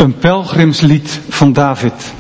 Een pelgrimslied van David.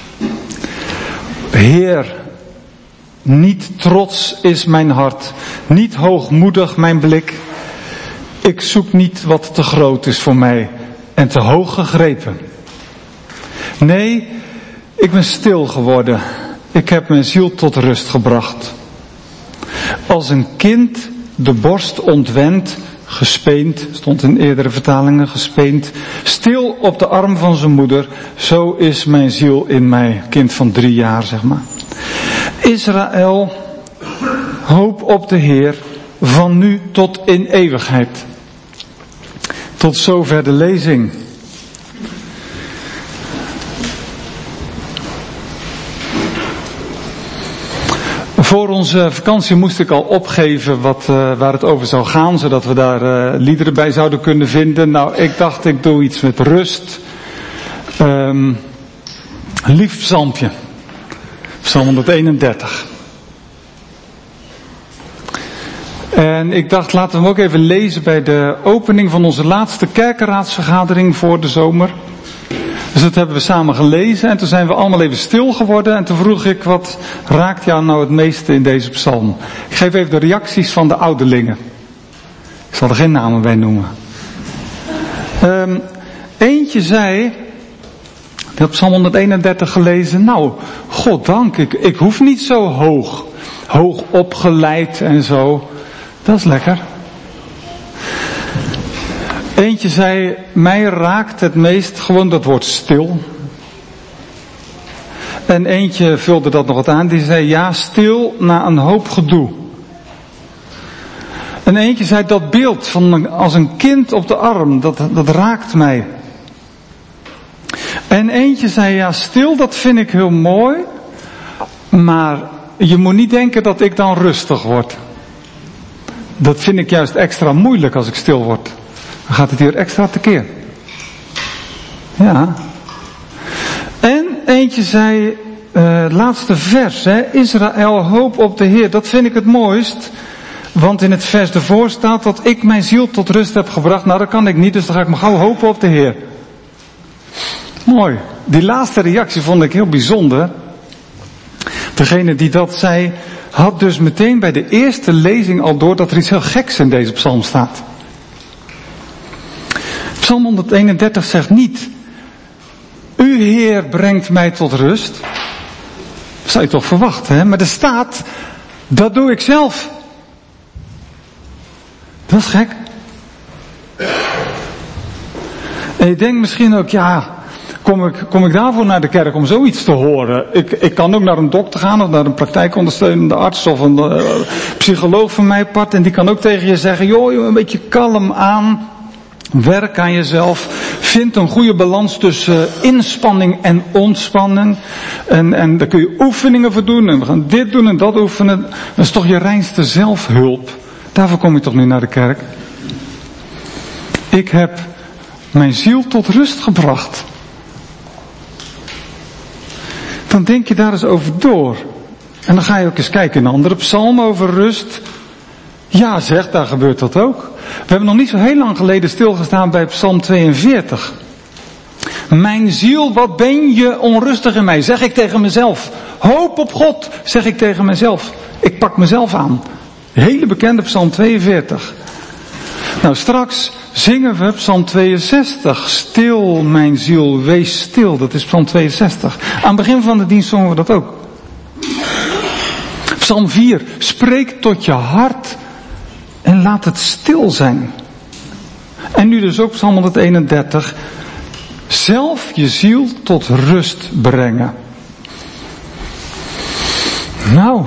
Heer, niet trots is mijn hart, niet hoogmoedig mijn blik. Ik zoek niet wat te groot is voor mij en te hoog gegrepen. Nee, ik ben stil geworden. Ik heb mijn ziel tot rust gebracht. Als een kind de borst ontwendt, gespeend, stond in eerdere vertalingen, gespeend, stil op de arm van zijn moeder, zo is mijn ziel in mij, kind van 3 jaar, zeg maar. Israël, hoop op de Heer, van nu tot in eeuwigheid. Tot zover de lezing. Voor onze vakantie moest ik al opgeven waar het over zou gaan, zodat we daar liederen bij zouden kunnen vinden. Nou, ik dacht ik doe iets met rust. Lief psalmpje. Psalm 131. En ik dacht, laten we hem ook even lezen bij de opening van onze laatste kerkenraadsvergadering voor de zomer. Dus dat hebben we samen gelezen en toen zijn we allemaal even stil geworden en toen vroeg ik, wat raakt jou nou het meeste in deze psalm? Ik geef even de reacties van de ouderlingen. Ik zal er geen namen bij noemen. Eentje zei, ik heb psalm 131 gelezen, nou, goddank, ik hoef niet zo hoog opgeleid en zo. Dat is lekker. Eentje zei, mij raakt het meest gewoon dat woord stil. En eentje vulde dat nog wat aan, die zei, ja, stil na een hoop gedoe. En eentje zei, dat beeld van als een kind op de arm, dat raakt mij. En eentje zei, ja, stil, dat vind ik heel mooi, maar je moet niet denken dat ik dan rustig word. Dat vind ik juist extra moeilijk als ik stil word. Dan gaat het hier extra tekeer. Ja. En eentje zei, laatste vers, hè, Israël, hoop op de Heer. Dat vind ik het mooist. Want in het vers ervoor staat dat ik mijn ziel tot rust heb gebracht. Nou, dat kan ik niet, dus dan ga ik maar gauw hopen op de Heer. Mooi. Die laatste reactie vond ik heel bijzonder. Degene die dat zei, had dus meteen bij de eerste lezing al door dat er iets heel geks in deze psalm staat. Psalm 131 zegt niet, U Heer brengt mij tot rust. Dat zou je toch verwachten, hè? Maar er staat, dat doe ik zelf. Dat is gek. En je denkt misschien ook, ja, kom ik daarvoor naar de kerk om zoiets te horen? Ik kan ook naar een dokter gaan of naar een praktijkondersteunende arts of een psycholoog van mijn part. En die kan ook tegen je zeggen, joh, een beetje kalm aan. Werk aan jezelf. Vind een goede balans tussen inspanning en ontspanning. En daar kun je oefeningen voor doen. En we gaan dit doen en dat oefenen. Dat is toch je reinste zelfhulp. Daarvoor kom je toch nu naar de kerk. Ik heb mijn ziel tot rust gebracht. Dan denk je daar eens over door. En dan ga je ook eens kijken in een andere psalm over rust. Ja zeg, daar gebeurt dat ook. We hebben nog niet zo heel lang geleden stilgestaan bij psalm 42. Mijn ziel, wat ben je onrustig in mij, zeg ik tegen mezelf. Hoop op God, zeg ik tegen mezelf. Ik pak mezelf aan. Hele bekende psalm 42. Nou, straks zingen we psalm 62. Stil, mijn ziel, wees stil. Dat is psalm 62. Aan het begin van de dienst zongen we dat ook. Psalm 4. Spreek tot je hart en laat het stil zijn. En nu dus ook psalm 131. Zelf je ziel tot rust brengen. Nou,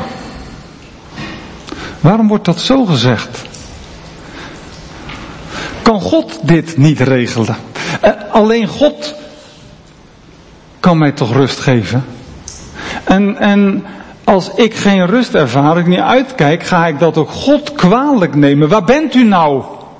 waarom wordt dat zo gezegd? Kan God dit niet regelen? Alleen God kan mij toch rust geven? En als ik geen rust ervaar, ik niet uitkijk, ga ik dat ook God kwalijk nemen. Waar bent u nou?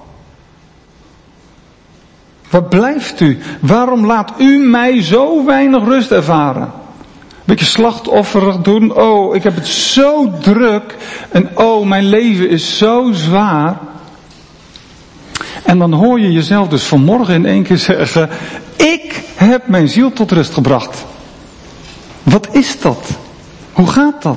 Waar blijft u? Waarom laat u mij zo weinig rust ervaren? Beetje slachtofferig doen. Oh, ik heb het zo druk. En oh, mijn leven is zo zwaar. En dan hoor je jezelf dus vanmorgen in één keer zeggen, ik heb mijn ziel tot rust gebracht. Wat is dat? Hoe gaat dat?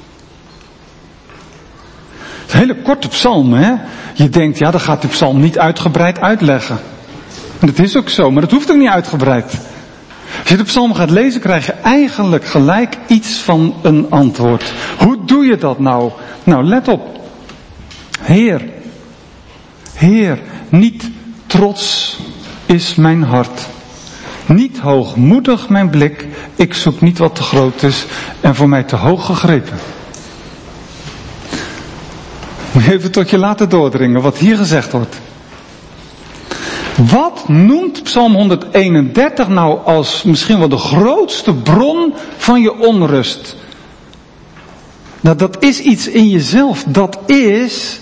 Het is een hele korte psalm, hè? Je denkt, ja, dan gaat die psalm niet uitgebreid uitleggen. En dat is ook zo, maar dat hoeft ook niet uitgebreid. Als je de psalm gaat lezen, krijg je eigenlijk gelijk iets van een antwoord. Hoe doe je dat nou? Nou, let op. Heer, niet trots is mijn hart. Niet hoogmoedig mijn blik. Ik zoek niet wat te groot is en voor mij te hoog gegrepen. Moet je even tot je laten doordringen wat hier gezegd wordt. Wat noemt Psalm 131 nou als misschien wel de grootste bron van je onrust? Nou, dat is iets in jezelf. Dat is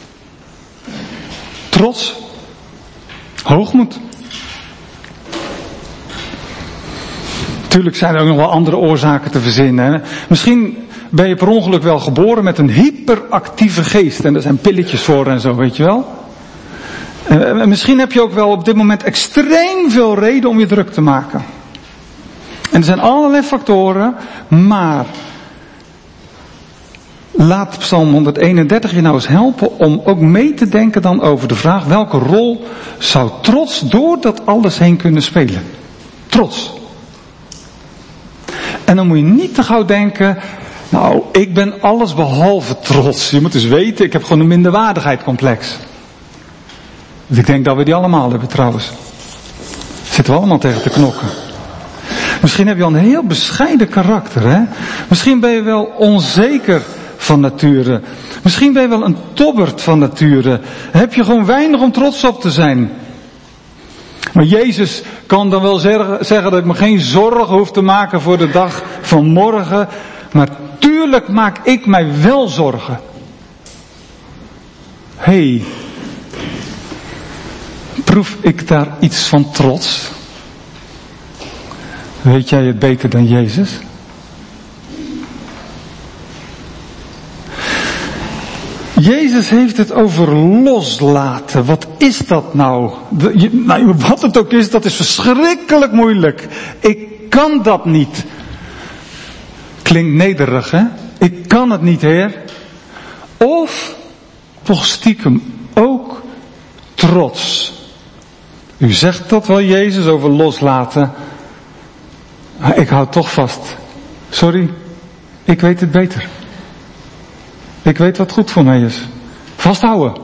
trots, hoogmoed. Natuurlijk zijn er ook nog wel andere oorzaken te verzinnen. Hè? Misschien ben je per ongeluk wel geboren met een hyperactieve geest. En daar zijn pilletjes voor en zo, weet je wel. En misschien heb je ook wel op dit moment extreem veel reden om je druk te maken. En er zijn allerlei factoren, maar laat Psalm 131 je nou eens helpen om ook mee te denken dan over de vraag, welke rol zou trots door dat alles heen kunnen spelen? Trots. En dan moet je niet te gauw denken, nou, ik ben alles behalve trots. Je moet dus weten, ik heb gewoon een minderwaardigheidscomplex. Dus ik denk dat we die allemaal hebben trouwens. Zitten we allemaal tegen te knokken. Misschien heb je al een heel bescheiden karakter, hè? Misschien ben je wel onzeker van nature. Misschien ben je wel een tobbert van nature. Heb je gewoon weinig om trots op te zijn. Maar Jezus kan dan wel zeggen dat ik me geen zorgen hoef te maken voor de dag van morgen. Maar tuurlijk maak ik mij wel zorgen. Hey, proef ik daar iets van trots? Weet jij het beter dan Jezus? Jezus heeft het over loslaten. Wat is dat nou? Wat het ook is, dat is verschrikkelijk moeilijk. Ik kan dat niet. Klinkt nederig, hè? Ik kan het niet, Heer. Of toch stiekem ook trots. U zegt dat wel, Jezus, over loslaten. Maar ik hou toch vast. Sorry, ik weet het beter. Ik weet wat goed voor mij is. Vasthouden.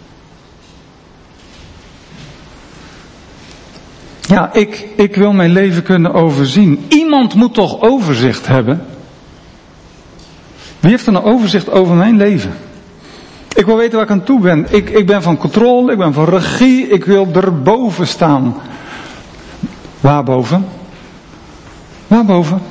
Ja, ik wil mijn leven kunnen overzien. Iemand moet toch overzicht hebben? Wie heeft er nou overzicht over mijn leven? Ik wil weten waar ik aan toe ben. Ik ben van controle, ik ben van regie, ik wil erboven staan. Waarboven? Waarboven?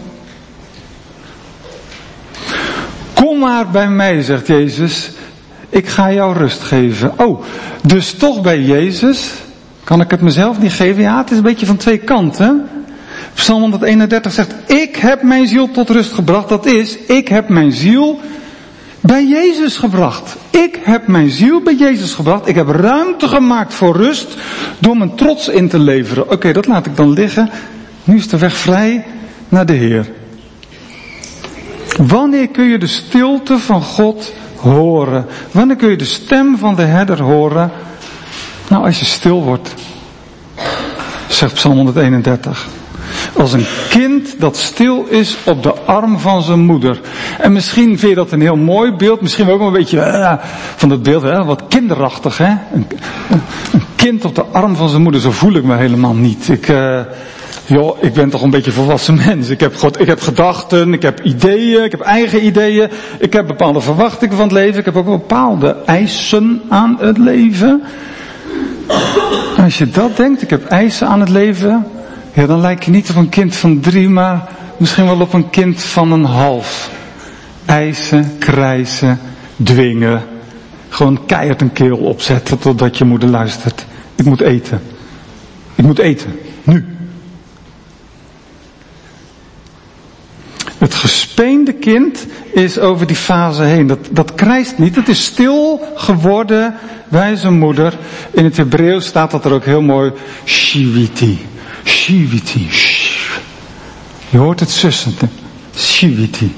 Kom maar bij mij, zegt Jezus. Ik ga jou rust geven. Oh, dus toch bij Jezus? Kan ik het mezelf niet geven? Ja, het is een beetje van twee kanten. Psalm 131 zegt, ik heb mijn ziel tot rust gebracht. Dat is, ik heb mijn ziel bij Jezus gebracht. Ik heb mijn ziel bij Jezus gebracht. Ik heb ruimte gemaakt voor rust door mijn trots in te leveren. Oké, dat laat ik dan liggen. Nu is de weg vrij naar de Heer. Wanneer kun je de stilte van God horen? Wanneer kun je de stem van de herder horen? Nou, als je stil wordt, zegt Psalm 131. Als een kind dat stil is op de arm van zijn moeder. En misschien vind je dat een heel mooi beeld. Misschien ook wel een beetje van dat beeld, hè? Wat kinderachtig, hè? Een kind op de arm van zijn moeder, zo voel ik me helemaal niet. Ik ben toch een beetje een volwassen mens. Ik heb gedachten, ik heb ideeën, ik heb eigen ideeën. Ik heb bepaalde verwachtingen van het leven. Ik heb ook bepaalde eisen aan het leven. Als je dat denkt, ik heb eisen aan het leven. Ja, dan lijk je niet op een kind van 3, maar misschien wel op een kind van 1,5. Eisen, krijsen, dwingen. Gewoon keihard een keel opzetten totdat je moeder luistert. Ik moet eten. Ik moet eten. Nu. Het gespeende kind is over die fase heen. Dat krijst niet. Het is stil geworden bij zijn moeder. In het Hebreeuws staat dat er ook heel mooi. Shiviti. Shiviti. Je hoort het sussend. Shiviti.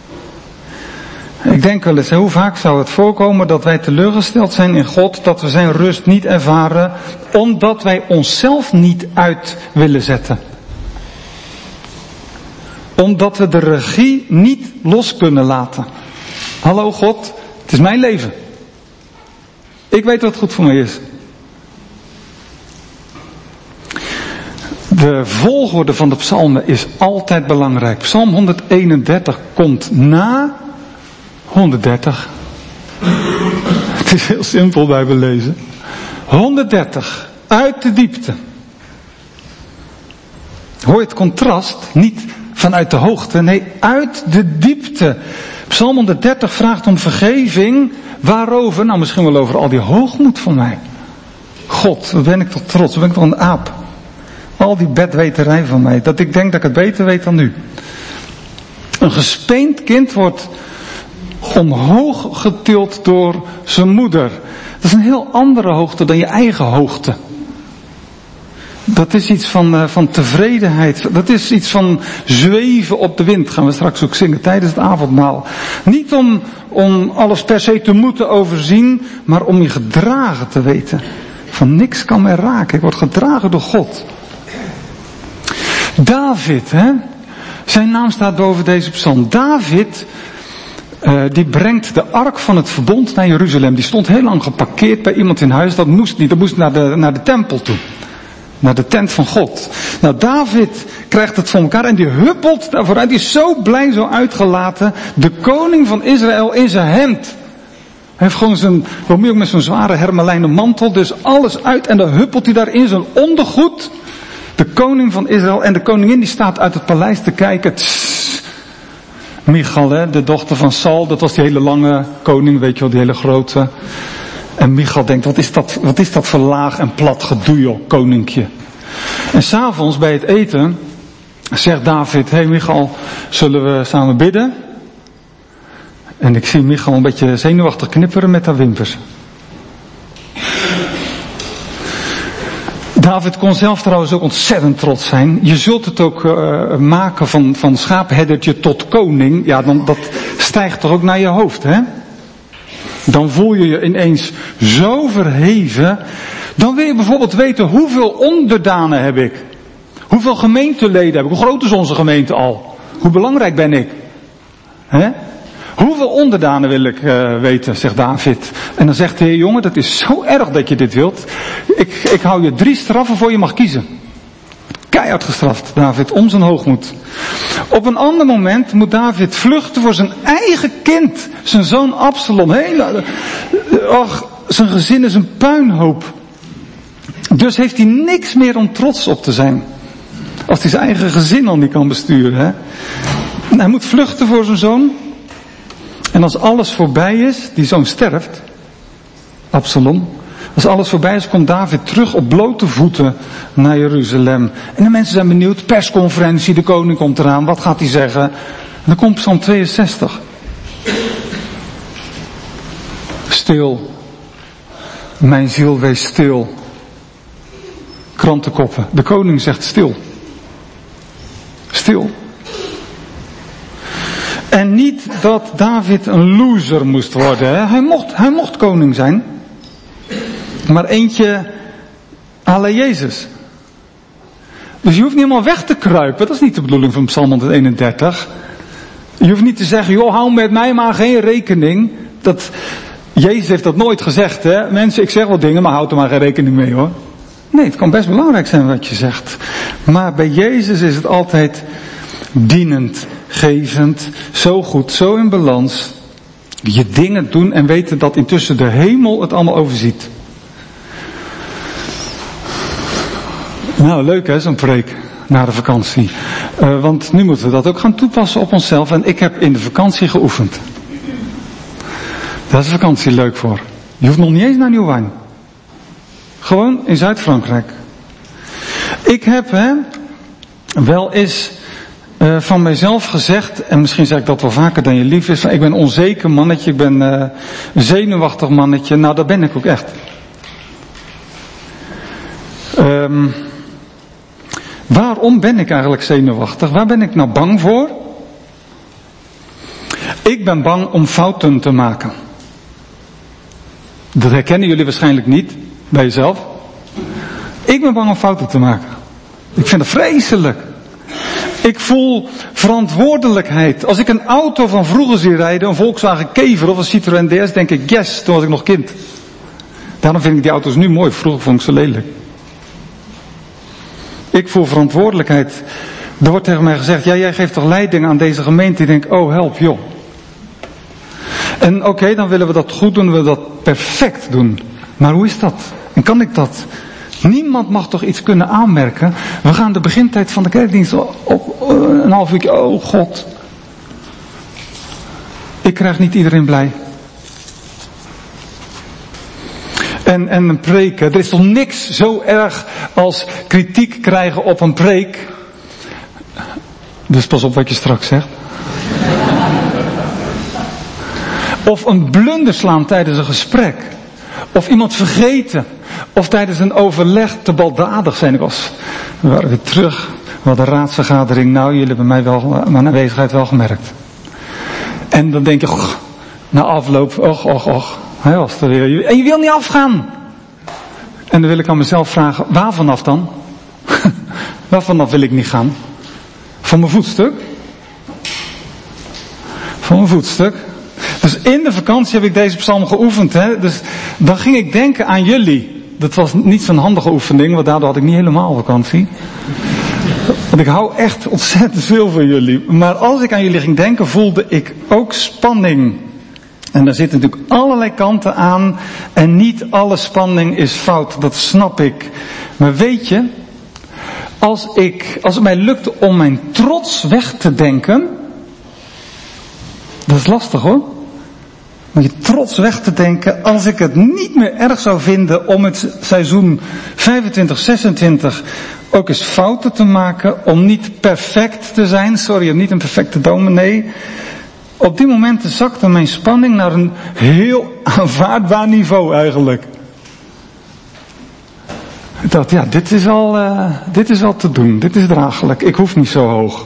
Ik denk wel eens, hoe vaak zou het voorkomen dat wij teleurgesteld zijn in God, dat we zijn rust niet ervaren, omdat wij onszelf niet uit willen zetten. Omdat we de regie niet los kunnen laten. Hallo God, het is mijn leven. Ik weet wat goed voor mij is. De volgorde van de psalmen is altijd belangrijk. Psalm 131 komt na 130. Het is heel simpel bij lezen. 130. Uit de diepte. Hoor je het contrast? Niet vanuit de hoogte. Nee, uit de diepte. Psalm 130 vraagt om vergeving. Waarover? Nou, misschien wel over al die hoogmoed van mij. God, wat ben ik toch trots. Wat ben ik toch een aap. Al die bedweterij van mij. Dat ik denk dat ik het beter weet dan u. Een gespeend kind wordt omhoog getild door zijn moeder. Dat is een heel andere hoogte dan je eigen hoogte. Dat is iets van tevredenheid. Dat is iets van zweven op de wind. Gaan we straks ook zingen tijdens het avondmaal. Niet om alles per se te moeten overzien, maar om je gedragen te weten. Van niks kan mij raken. Ik word gedragen door God. David, zijn naam staat boven deze psalm. David, die brengt de ark van het verbond naar Jeruzalem. Die stond heel lang geparkeerd bij iemand in huis. Dat moest niet. Dat moest naar de tempel toe. Naar de tent van God. Nou, David krijgt het voor elkaar en die huppelt daar vooruit. Die is zo blij, zo uitgelaten. De koning van Israël in zijn hemd. Hij heeft gewoon ook met zo'n zware hermelijnen mantel. Dus alles uit en dan huppelt hij daar in zijn ondergoed. De koning van Israël en de koningin die staat uit het paleis te kijken. Michal, de dochter van Saul, dat was die hele lange koning, weet je wel, die hele grote. En Michal denkt, wat is dat voor laag en plat gedoe, joh, koninkje. En 's avonds bij het eten zegt David, hey Michal, zullen we samen bidden? En ik zie Michal een beetje zenuwachtig knipperen met haar wimpers. David kon zelf trouwens ook ontzettend trots zijn. Je zult het ook maken van schaapherdertje tot koning. Ja, dat stijgt toch ook naar je hoofd, hè? Dan voel je je ineens zo verheven. Dan wil je bijvoorbeeld weten, hoeveel onderdanen heb ik? Hoeveel gemeenteleden heb ik? Hoe groot is onze gemeente al? Hoe belangrijk ben ik? Hè? Hoeveel onderdanen wil ik weten, zegt David. En dan zegt de Heer, jongen, dat is zo erg dat je dit wilt. Ik hou je 3 straffen voor je mag kiezen. Keihard gestraft, David, om zijn hoogmoed. Op een ander moment moet David vluchten voor zijn eigen kind. Zijn zoon Absalom. Zijn gezin is een puinhoop. Dus heeft hij niks meer om trots op te zijn. Als hij zijn eigen gezin al niet kan besturen. Hè? Hij moet vluchten voor zijn zoon. En als alles voorbij is, die zoon sterft, Absalom. Als alles voorbij is, komt David terug op blote voeten naar Jeruzalem. En de mensen zijn benieuwd, persconferentie, de koning komt eraan, wat gaat hij zeggen? En dan komt Psalm 62. Stil, mijn ziel wees stil. Krantenkoppen, de koning zegt stil. Stil. En niet dat David een loser moest worden. Hè? Hij mocht koning zijn. Maar eentje à la Jezus. Dus je hoeft niet helemaal weg te kruipen. Dat is niet de bedoeling van Psalm 131. Je hoeft niet te zeggen, joh, hou met mij maar geen rekening. Jezus heeft dat nooit gezegd. Hè? Mensen, ik zeg wel dingen, maar houd er maar geen rekening mee, hoor. Nee, het kan best belangrijk zijn wat je zegt. Maar bij Jezus is het altijd dienend, gevend, zo goed, zo in balans. Je dingen doen en weten dat intussen de hemel het allemaal overziet. Nou, leuk hè, zo'n preek na de vakantie. Want nu moeten we dat ook gaan toepassen op onszelf. En ik heb in de vakantie geoefend. Daar is de vakantie leuk voor. Je hoeft nog niet eens naar Nieuwwijn. Gewoon in Zuid-Frankrijk. Ik heb wel eens van mijzelf gezegd, en misschien zeg ik dat wel vaker dan je lief is, ik ben een onzeker mannetje, ik ben een zenuwachtig mannetje. Nou, dat ben ik ook echt. Waarom ben ik eigenlijk zenuwachtig? Waar ben ik nou bang voor? Ik ben bang om fouten te maken. Dat herkennen jullie waarschijnlijk niet bij jezelf. Ik ben bang om fouten te maken. Ik vind het vreselijk. Ik voel verantwoordelijkheid. Als ik een auto van vroeger zie rijden, een Volkswagen Kever of een Citroën DS, denk ik yes, toen was ik nog kind. Daarom vind ik die auto's nu mooi, vroeger vond ik ze lelijk. Ik voel verantwoordelijkheid. Er wordt tegen mij gezegd, ja, jij geeft toch leiding aan deze gemeente. Ik denk, oh help joh. En oké, dan willen we dat goed doen, willen we dat perfect doen. Maar hoe is dat? En kan ik dat? Niemand mag toch iets kunnen aanmerken. We gaan de begintijd van de kerkdienst op een half uurtje. Oh God. Ik krijg niet iedereen blij. En een preek. Er is toch niks zo erg als kritiek krijgen op een preek. Dus pas op wat je straks zegt. Of een blunder slaan tijdens een gesprek. Of iemand vergeten. Of tijdens een overleg te baldadig zijn. We waren weer terug. We hadden een raadsvergadering. Nou, jullie hebben mij wel, mijn aanwezigheid wel gemerkt. En dan denk je, na afloop, och. Hij was er weer. En je wil niet afgaan. En dan wil ik aan mezelf vragen, waar vanaf dan? Waar vanaf wil ik niet gaan? Van mijn voetstuk? Van mijn voetstuk. Dus in de vakantie heb ik deze psalm geoefend. Hè? Dus dan ging ik denken aan jullie. Dat was niet zo'n handige oefening, want daardoor had ik niet helemaal vakantie. Want ik hou echt ontzettend veel van jullie. Maar als ik aan jullie ging denken, voelde ik ook spanning. En daar zitten natuurlijk allerlei kanten aan. En niet alle spanning is fout, dat snap ik. Maar weet je, als het mij lukte om mijn trots weg te denken. Dat is lastig hoor. Om je trots weg te denken, als ik het niet meer erg zou vinden om het seizoen 25-26 ook eens fouten te maken, om niet perfect te zijn, sorry, niet een perfecte dominee. Op die momenten zakte mijn spanning naar een heel aanvaardbaar niveau eigenlijk. Ik dacht, ja, dit is al te doen, dit is draaglijk, ik hoef niet zo hoog.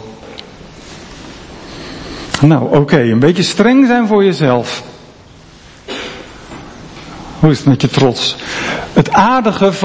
Nou, oké, een beetje streng zijn voor jezelf. Hoe is het met je trots? Het aardige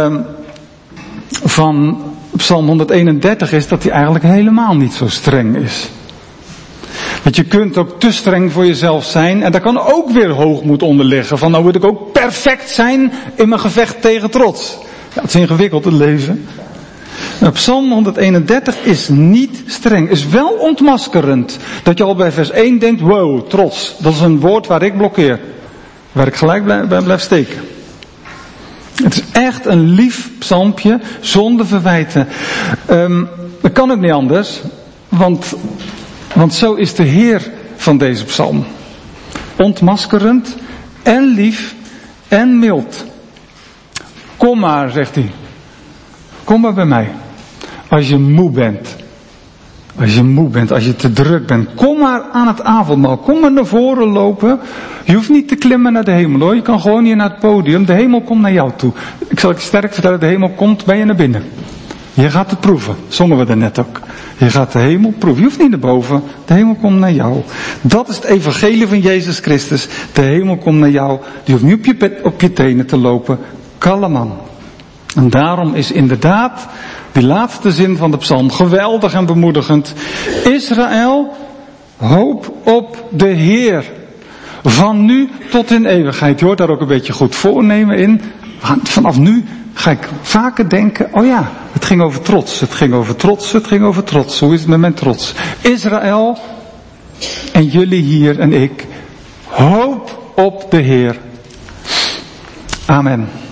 van Psalm 131 is dat hij eigenlijk helemaal niet zo streng is. Want je kunt ook te streng voor jezelf zijn en daar kan ook weer hoogmoed onder liggen. Van nou moet ik ook perfect zijn in mijn gevecht tegen trots. Ja, het is ingewikkeld te lezen. Psalm 131 is niet streng, is wel ontmaskerend. Dat je al bij vers 1 denkt, wow, trots. Dat is een woord waar ik blokkeer. Waar ik gelijk blijf steken. Het is echt een lief psalmpje, zonder verwijten. Dat kan ook niet anders, want zo is de Heer van deze psalm. Ontmaskerend en lief en mild. Kom maar, zegt hij. Kom maar bij mij. Als je moe bent. Als je te druk bent. Kom maar aan het avondmaal. Kom maar naar voren lopen. Je hoeft niet te klimmen naar de hemel hoor. Je kan gewoon hier naar het podium. De hemel komt naar jou toe. Ik zal je sterk vertellen, de hemel komt bij je naar binnen. Je gaat het proeven. Zongen we er net ook. Je gaat de hemel proeven. Je hoeft niet naar boven. De hemel komt naar jou. Dat is het evangelie van Jezus Christus. De hemel komt naar jou. Je hoeft niet op je tenen te lopen. Kalm aan. En daarom is inderdaad die laatste zin van de psalm geweldig en bemoedigend. Israël, hoop op de Heer. Van nu tot in eeuwigheid. Je hoort daar ook een beetje goed voornemen in. Vanaf nu ga ik vaker denken, oh ja, het ging over trots. Hoe is het met mijn trots? Israël en jullie hier en ik. Hoop op de Heer. Amen.